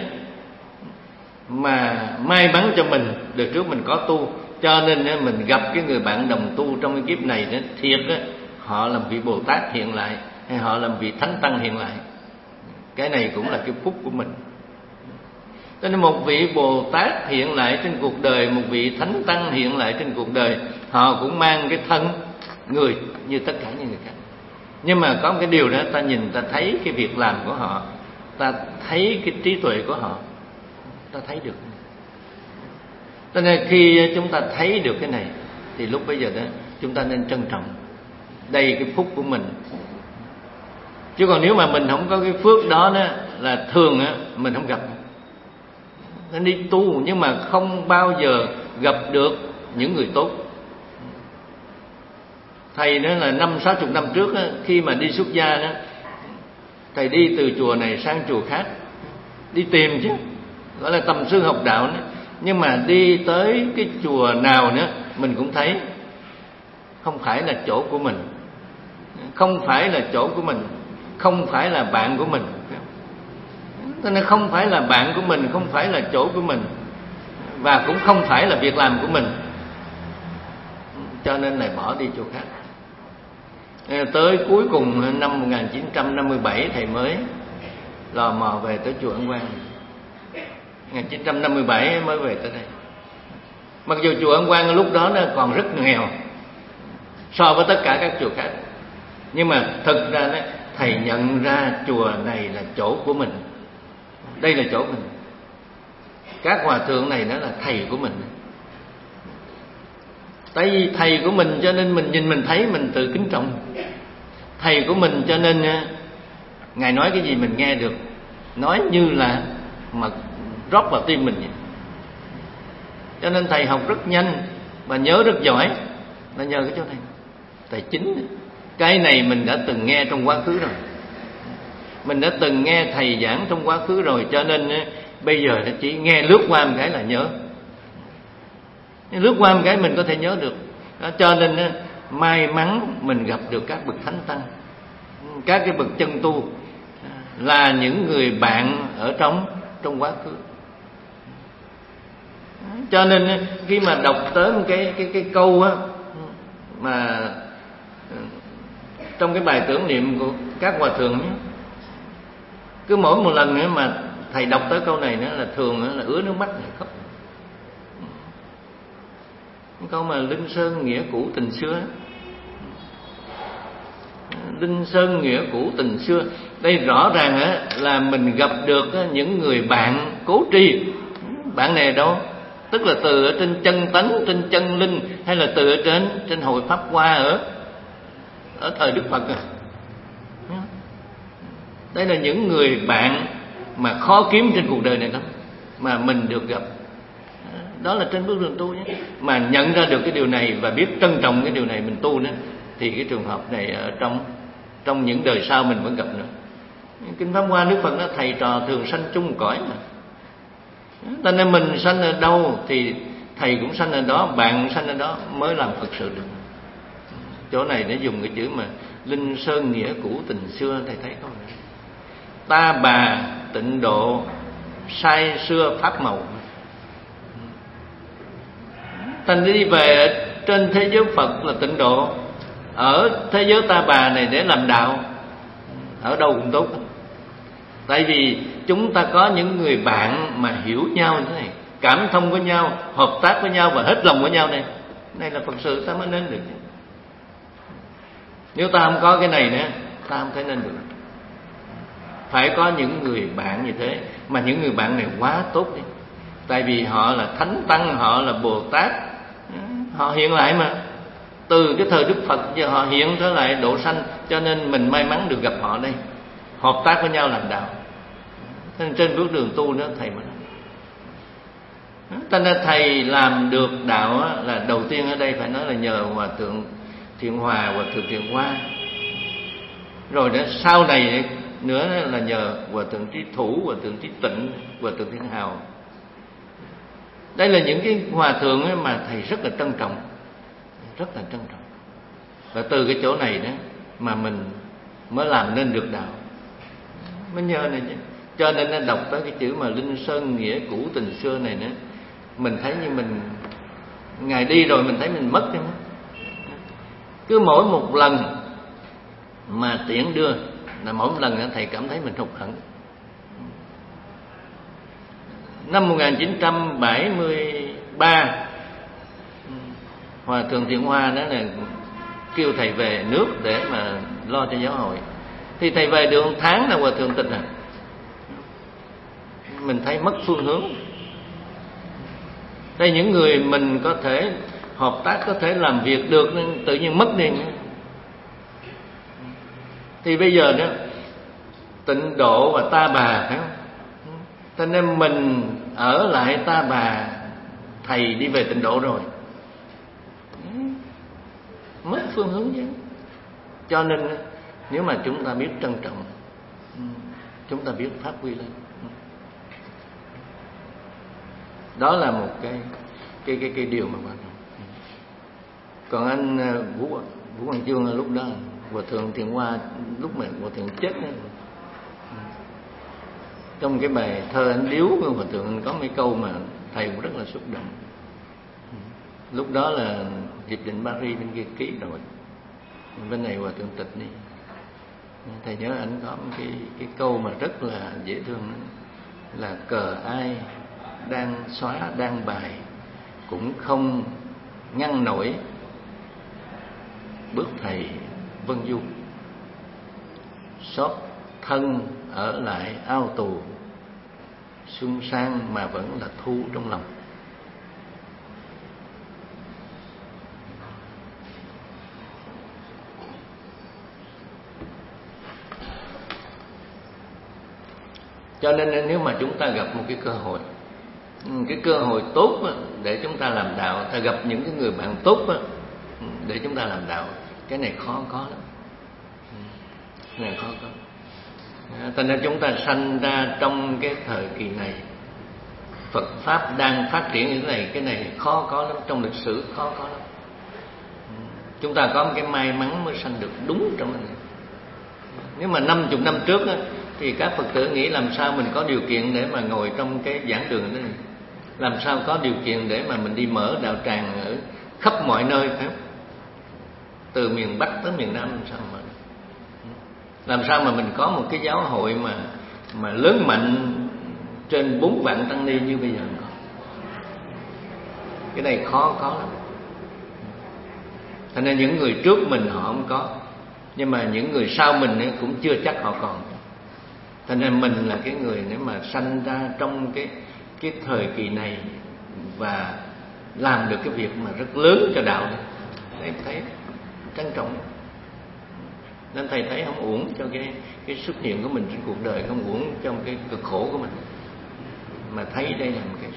mà may mắn cho mình, đời trước mình có tu, cho nên mình gặp cái người bạn đồng tu trong cái kiếp này đó, thiệt đó, họ làm vị Bồ Tát hiện lại, hay họ làm vị Thánh Tăng hiện lại. Cái này cũng là cái phúc của mình. Cho nên một vị Bồ Tát hiện lại trên cuộc đời, một vị Thánh Tăng hiện lại trên cuộc đời, họ cũng mang cái thân người như tất cả những người khác. Nhưng mà có một cái điều đó, ta nhìn ta thấy cái việc làm của họ, ta thấy cái trí tuệ của họ, ta thấy được. Cho nên khi chúng ta thấy được cái này thì lúc bây giờ đó chúng ta nên trân trọng đây cái phúc của mình. Chứ còn nếu mà mình không có cái phước đó là thường mình không gặp. Nên đi tu nhưng mà không bao giờ gặp được những người tốt. Thầy nói là 50-60 năm trước khi mà đi xuất gia đó, thầy đi từ chùa này sang chùa khác, đi tìm chứ, gọi là tầm sư học đạo nữa. Nhưng mà đi tới cái chùa nào nữa mình cũng thấy không phải là chỗ của mình, không phải là chỗ của mình, không phải là bạn của mình. Cho nên không phải là bạn của mình, không phải là chỗ của mình, và cũng không phải là việc làm của mình, cho nên lại bỏ đi chỗ khác. Tới cuối cùng năm 1957 thầy mới lò mò về tới chùa Ấn Quang. 1957 mới về tới đây. Mặc dù chùa Ấn Quang lúc đó nó còn rất nghèo so với tất cả các chùa khác, nhưng mà thực ra đó, thầy nhận ra chùa này là chỗ của mình, đây là chỗ mình. Các hòa thượng này nó là thầy của mình. Tại vì thầy của mình cho nên mình nhìn mình thấy mình tự kính trọng. Thầy của mình cho nên Ngài nói cái gì mình nghe được, nói như là mà rót vào tim mình vậy. Cho nên thầy học rất nhanh và nhớ rất giỏi là nhờ cái chỗ này. Thầy chính cái này mình đã từng nghe trong quá khứ rồi, mình đã từng nghe thầy giảng trong quá khứ rồi, cho nên bây giờ chỉ nghe lướt qua một cái là nhớ. Lướt qua một cái mình có thể nhớ được. Cho nên may mắn mình gặp được các bậc Thánh Tăng, các cái bậc chân tu là những người bạn ở trong quá khứ. Cho nên khi mà đọc tới một cái câu á, mà trong cái bài tưởng niệm của các hòa thượng, cứ mỗi một lần nữa mà thầy đọc tới câu này nữa là thường là ứa nước mắt này khóc. Câu mà Linh Sơn nghĩa cũ tình xưa, Linh Sơn nghĩa cũ tình xưa, đây rõ ràng là mình gặp được những người bạn cố tri. Bạn này đâu? Tức là từ ở trên chân tánh, trên chân linh, hay là từ ở trên hội Pháp Hoa ở thời Đức Phật à. Đây là những người bạn mà khó kiếm trên cuộc đời này lắm, mà mình được gặp. Đó là trên bước đường tu nhé. Mà nhận ra được cái điều này và biết trân trọng cái điều này mình tu nữa, thì cái trường hợp này ở trong những đời sau mình vẫn gặp nữa. Kinh Pháp Hoa Đức Phật nói thầy trò thường sanh chung cõi mà. Cho nên mình sanh ở đâu thì thầy cũng sanh ở đó, bạn cũng sanh ở đó mới làm Phật sự được. Chỗ này để dùng cái chữ mà Linh Sơn nghĩa cũ tình xưa, thầy thấy không? Ta bà tịnh độ sai xưa pháp màu. Thành đi về trên thế giới Phật là tịnh độ, ở thế giới ta bà này để làm đạo, ở đâu cũng tốt. Tại vì chúng ta có những người bạn mà hiểu nhau như thế này, cảm thông với nhau, hợp tác với nhau và hết lòng với nhau này. Này là Phật sự ta mới nên được. Nếu ta không có cái này nữa, ta không thể nên được. Phải có những người bạn như thế, mà những người bạn này quá tốt đi. Tại vì họ là Thánh Tăng, họ là Bồ Tát, họ hiện lại mà. Từ cái thời Đức Phật giờ họ hiện trở lại độ sanh, cho nên mình may mắn được gặp họ đây, hợp tác với nhau làm đạo. Nên trên bước đường tu nữa thầy mới nói. Cho nên thầy làm được đạo là đầu tiên ở đây phải nói là nhờ Hòa Thượng Thiện Hòa, Hòa Thượng Thiện Hoa. Rồi đó sau này nữa là nhờ Hòa thượng Trí Thủ, Hòa thượng Trí Tịnh, Hòa thượng Thiên Hào. Đây là những cái hòa thượng mà thầy rất là trân trọng, rất là trân trọng. Và từ cái chỗ này đó mà mình mới làm nên được đạo, mới nhờ này chứ. Cho nên nó đọc tới cái chữ mà Linh Sơn nghĩa cũ tình xưa này nữa, mình thấy như mình Ngài đi rồi mình thấy mình mất. Cứ mỗi một lần mà tiễn đưa là mỗi một lần thầy cảm thấy mình hụt hẫng. Năm 1973, Hòa thượng Thiện Hoa đó là kêu thầy về nước để mà lo cho giáo hội. Thì thầy về được 1 tháng là Hòa thượng tịch rồi. Mình thấy mất phương hướng. Đây những người mình có thể hợp tác, có thể làm việc được, nên tự nhiên mất đi. Thì bây giờ đó Tịnh Độ và Ta Bà, phải không? Cho nên mình ở lại Ta Bà, thầy đi về Tịnh Độ rồi, mất phương hướng chứ. Cho nên nếu mà chúng ta biết trân trọng, chúng ta biết phát huy lên, đó là một cái điều mà quan trọng. Còn anh Vũ Quang Chương lúc đó, Hòa thượng Thiện Hoa lúc mà Hòa thượng chết đó, trong cái bài thơ anh điếu của Hòa thượng có mấy câu mà thầy cũng rất là xúc động. Lúc đó là Hiệp định Paris bên kia ký rồi, bên này Hòa thượng tịch đi. Thầy nhớ anh có một cái câu mà rất là dễ thương, là cờ ai đang xóa đang bài cũng không ngăn nổi bước thầy vân du, xót thân ở lại ao tù, xuân sang mà vẫn là thu trong lòng. Cho nên nếu mà chúng ta gặp một cái cơ hội tốt để chúng ta làm đạo, ta gặp những cái người bạn tốt để chúng ta làm đạo, cái này khó có lắm. Cái này khó có. Cho nên chúng ta sanh ra trong cái thời kỳ này, Phật Pháp đang phát triển như thế này, cái này khó có lắm, trong lịch sử khó có lắm. Chúng ta có một cái may mắn mới sanh được đúng trong cái này. Nếu mà 50 năm trước thì các Phật tử nghĩ làm sao mình có điều kiện để mà ngồi trong cái giảng đường đó này, làm sao có điều kiện để mà mình đi mở đạo tràng ở khắp mọi nơi, phải không? Từ miền Bắc tới miền Nam làm sao mà mình có một cái giáo hội mà lớn mạnh trên 4 vạn tăng ni như bây giờ có. Cái này khó có lắm. Cho nên những người trước mình họ không có, nhưng mà những người sau mình cũng chưa chắc họ còn. Cho nên mình là cái người nếu mà sanh ra trong cái thời kỳ này và làm được cái việc mà rất lớn cho đạo này, em thấy trân trọng. Nên thầy thấy không uổng cho cái xuất hiện của mình trên cuộc đời, không uổng trong cái cực khổ của mình, mà thấy đây là một cái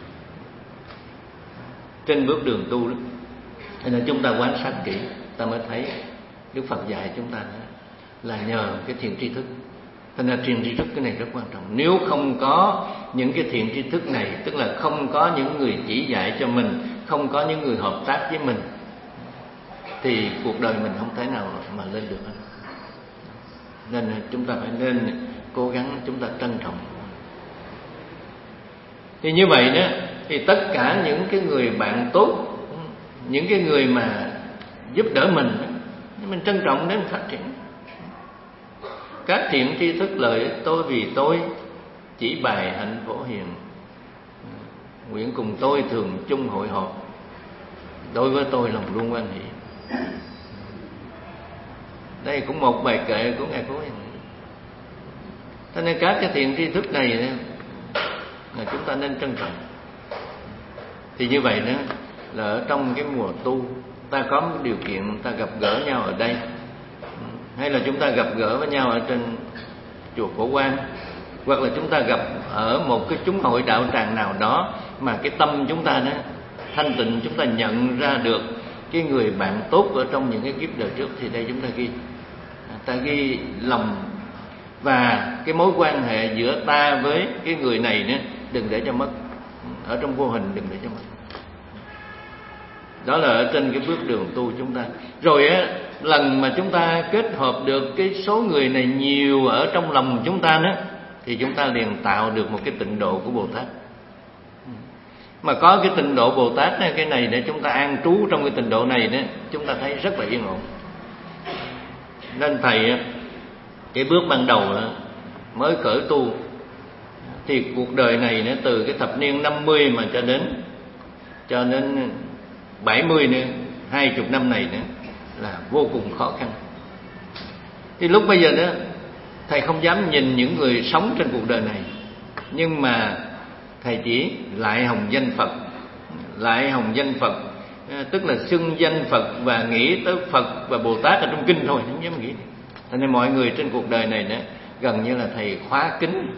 trên bước đường tu đó. Cho nên chúng ta quan sát kỹ, ta mới thấy Đức Phật dạy chúng ta là nhờ cái thiện tri thức. Cho nên thiện tri thức cái này rất quan trọng. Nếu không có những cái thiện tri thức này, tức là không có những người chỉ dạy cho mình, không có những người hợp tác với mình, thì cuộc đời mình không thể nào mà lên được. Nên chúng ta phải nên cố gắng, chúng ta trân trọng. Thì như vậy đó, thì tất cả những cái người bạn tốt, những cái người mà giúp đỡ mình trân trọng đến phát triển. Các thiện tri thức lợi ích tôi vì tôi, chỉ bài hạnh phổ hiền, nguyện cùng tôi thường chung hội họp, đối với tôi lòng luôn quan hệ. Đây cũng một bài kệ của Ngài Phổ Hiền. Cho nên các cái thiện tri thức này là chúng ta nên trân trọng. Thì như vậy đó là ở trong cái mùa tu, ta có một điều kiện ta gặp gỡ nhau ở đây, hay là chúng ta gặp gỡ với nhau ở trên chùa Phổ Quang, hoặc là chúng ta gặp ở một cái chúng hội đạo tràng nào đó mà cái tâm chúng ta đó thanh tịnh, chúng ta nhận ra được cái người bạn tốt ở trong những cái kiếp đời trước, thì đây chúng ta ghi. ta ghi lòng và cái mối quan hệ giữa ta với cái người này nữa, đừng để cho mất. Ở trong vô hình đừng để cho mất. Đó là ở trên cái bước đường tu chúng ta. Rồi á, lần mà chúng ta kết hợp được cái số người này nhiều ở trong lòng chúng ta đó, thì chúng ta liền tạo được một cái tịnh độ của Bồ Tát. Mà có cái tịnh độ Bồ Tát này, cái này để chúng ta an trú trong cái tịnh độ này đó, chúng ta thấy rất là yên ổn. Nên thầy cái bước ban đầu mới khởi tu thì cuộc đời này nó từ cái thập niên 50 mà cho đến 70 nữa, 20 năm này nữa là vô cùng khó khăn. Thì lúc bây giờ đó thầy không dám nhìn những người sống trên cuộc đời này, nhưng mà thầy chỉ lại hồng danh Phật. Lại hồng danh Phật tức là xưng danh Phật và nghĩ tới Phật và Bồ Tát ở trong kinh thôi, không dám nghĩ. Cho nên mọi người trên cuộc đời này đó gần như là thầy khóa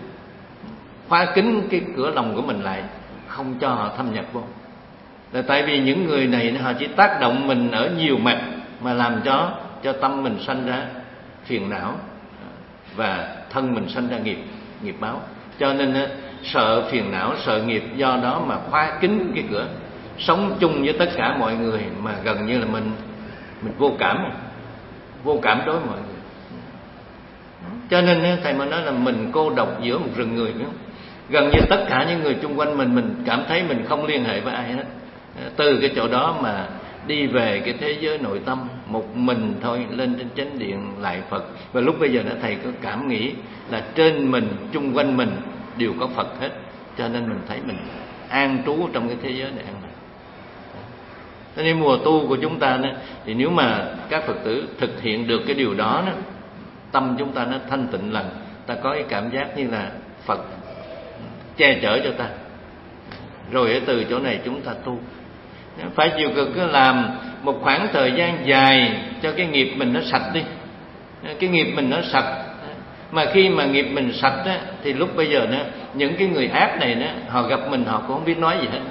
kín cái cửa lòng của mình lại, không cho họ thâm nhập vô. Là tại vì những người này họ chỉ tác động mình ở nhiều mặt mà làm cho tâm mình sanh ra phiền não và thân mình sanh ra nghiệp báo. Cho nên sợ phiền não, sợ nghiệp, do đó mà khóa kín cái cửa, sống chung với tất cả mọi người mà gần như là mình vô cảm đối với mọi người. Cho nên thầy mới nói là mình cô độc giữa một rừng người nữa. Gần như tất cả những người chung quanh mình cảm thấy mình không liên hệ với ai hết. Từ cái chỗ đó mà đi về cái thế giới nội tâm một mình thôi, lên trên chánh điện lại Phật. Và lúc bây giờ thầy có cảm nghĩ là trên mình, chung quanh mình đều có Phật hết. Cho nên mình thấy mình an trú trong cái thế giới này an lạc. Cho nên mùa tu của chúng ta thì nếu mà các Phật tử thực hiện được cái điều đó, tâm chúng ta nó thanh tịnh lần, ta có cái cảm giác như là Phật che chở cho ta. Rồi ở từ chỗ này chúng ta tu, phải chịu cực làm một khoảng thời gian dài cho cái nghiệp mình nó sạch đi. Cái nghiệp mình nó sạch, mà khi mà nghiệp mình sạch thì lúc bây giờ những cái người ác này họ gặp mình họ cũng không biết nói gì hết.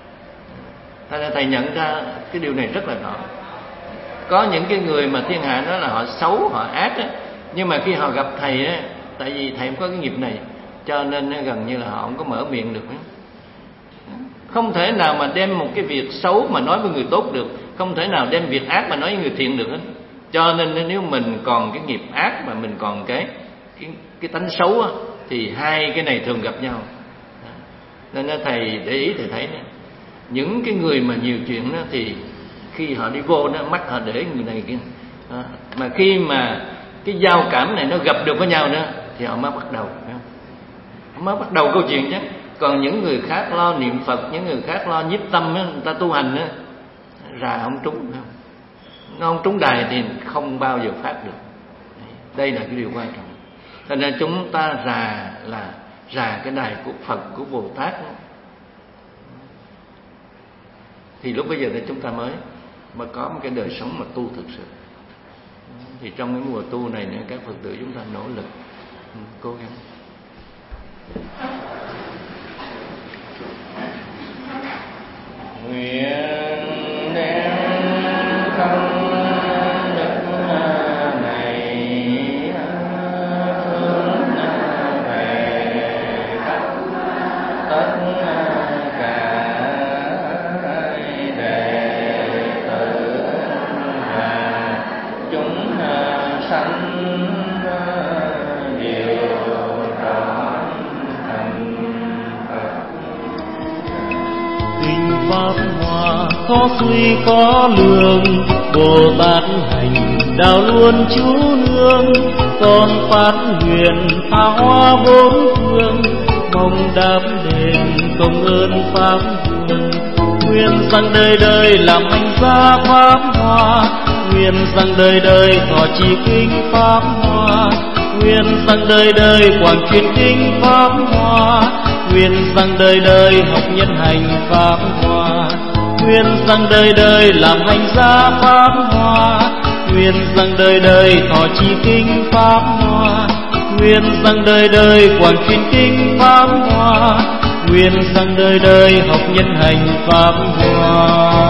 Thành ra thầy nhận ra cái điều này rất là rõ. Có những cái người mà thiên hạ nói là họ xấu, họ ác nhưng mà khi họ gặp thầy tại vì thầy không có cái nghiệp này, cho nên gần như là họ không có mở miệng được. Không thể nào mà đem một cái việc xấu mà nói với người tốt được, không thể nào đem việc ác mà nói với người thiện được hết. Cho nên nếu mình còn cái nghiệp ác mà mình còn cái tánh xấu thì hai cái này thường gặp nhau. Nên thầy để ý thầy thấy những cái người mà nhiều chuyện thì khi họ đi vô mắt họ để người này kia, mà khi mà cái giao cảm này nó gặp được với nhau thì họ mới bắt đầu, mới bắt đầu câu chuyện chứ. Còn những người khác lo niệm Phật, những người khác lo nhiếp tâm người ta tu hành rà không trúng, nó không trúng đài thì không bao giờ phát được. Đây là cái điều quan trọng. Cho nên chúng ta rà cái đài của Phật, của Bồ Tát thì lúc bây giờ thì chúng ta mới có một cái đời sống mà tu thực sự. Thì trong cái mùa tu này nữa, các Phật tử chúng ta nỗ lực, cố gắng. Nguyện đem không Pháp hòa khó suy có lường, Bồ Tát hành đạo luôn chú nương. Con phát nguyện tha hoa bốn phương, mong đáp đền công ơn Pháp vương. Nguyện rằng đời đời làm hành gia Pháp hòa, nguyện rằng đời đời thọ trì kinh Pháp hòa, nguyện rằng đời đời quảng truyền kinh Pháp hòa, nguyện rằng đời đời học nhân hành Pháp hòa, nguyện rằng đời đời làm hành gia Pháp hòa, nguyện rằng đời đời thọ trì kinh Pháp hòa, nguyện rằng đời đời quảng truyền kinh Pháp hòa, nguyện rằng đời đời học nhân hành Pháp hòa.